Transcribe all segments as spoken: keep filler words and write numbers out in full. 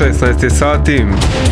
šesnaest je sati.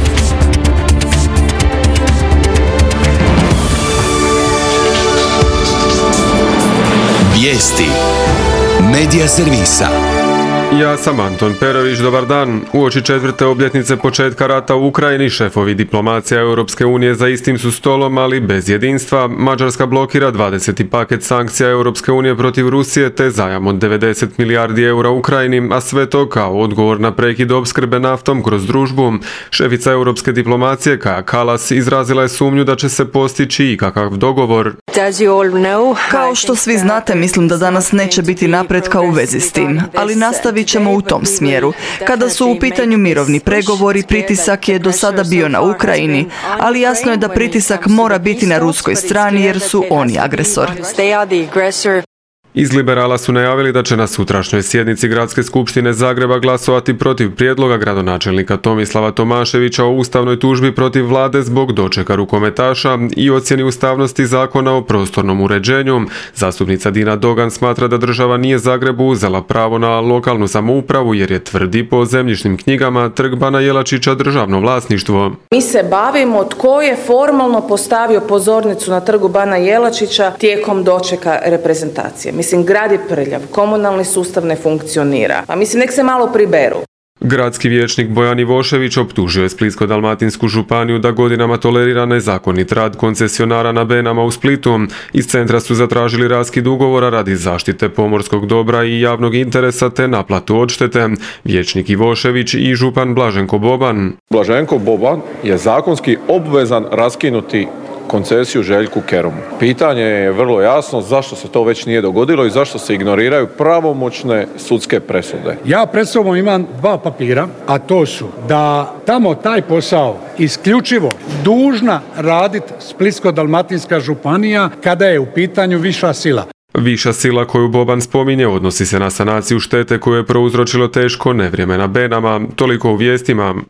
Vijesti Medija servisa. Ja sam Anton Perović, dobar dan. Uoči četvrte obljetnice početka rata u Ukrajini, šefovi diplomacija Europske unije za istim su stolom, ali bez jedinstva. Mađarska blokira dvadeseti paket sankcija Europske unije protiv Rusije te zajam od devedeset milijardi eura Ukrajini, a sve to kao odgovor na prekid opskrbe naftom kroz družbu. Šefica europske diplomacije Kaja Kallas izrazila je sumnju da će se postići ikakav dogovor. Kao što svi znate, mislim da danas neće biti napretka u vezi s tim, ali nastavit ćemo u tom smjeru. Kada su u pitanju mirovni pregovori, pritisak je do sada bio na Ukrajini, ali jasno je da pritisak mora biti na ruskoj strani jer su oni agresor. Iz Liberala su najavili da će na sutrašnjoj sjednici Gradske skupštine Zagreba glasovati protiv prijedloga gradonačelnika Tomislava Tomaševića o ustavnoj tužbi protiv vlade zbog dočeka rukometaša i ocjeni ustavnosti zakona o prostornom uređenju. Zastupnica Dina Dogan smatra da država nije Zagrebu uzela pravo na lokalnu samoupravu jer je, tvrdi, po zemljišnim knjigama Trg Bana Jelačića državno vlasništvo. Mi se bavimo tko je formalno postavio pozornicu na Trgu Bana Jelačića tijekom dočeka reprezentacije. Mislim, grad je prljav, komunalni sustav ne funkcionira. Pa mislim, nek se malo priberu. Gradski vijećnik Bojan Ivošević optužio je Splitsko-dalmatinsku županiju da godinama tolerira nezakonit rad koncesionara na Benama u Splitu. Iz centra su zatražili raskid ugovora radi zaštite pomorskog dobra i javnog interesa te naplatu odštete. Vijećnik Ivošević i župan Blaženko Boban. Blaženko Boban je zakonski obvezan raskinuti koncesiju Željku Kerumu. Pitanje je vrlo jasno zašto se to već nije dogodilo i zašto se ignoriraju pravomoćne sudske presude. Ja pred sobom imam dva papira, a to su da tamo taj posao isključivo dužna raditi Splitsko-dalmatinska županija kada je u pitanju viša sila. Viša sila koju Boban spominje odnosi se na sanaciju štete koju je prouzročilo teško nevrijeme na Benama, toliko u vijestima.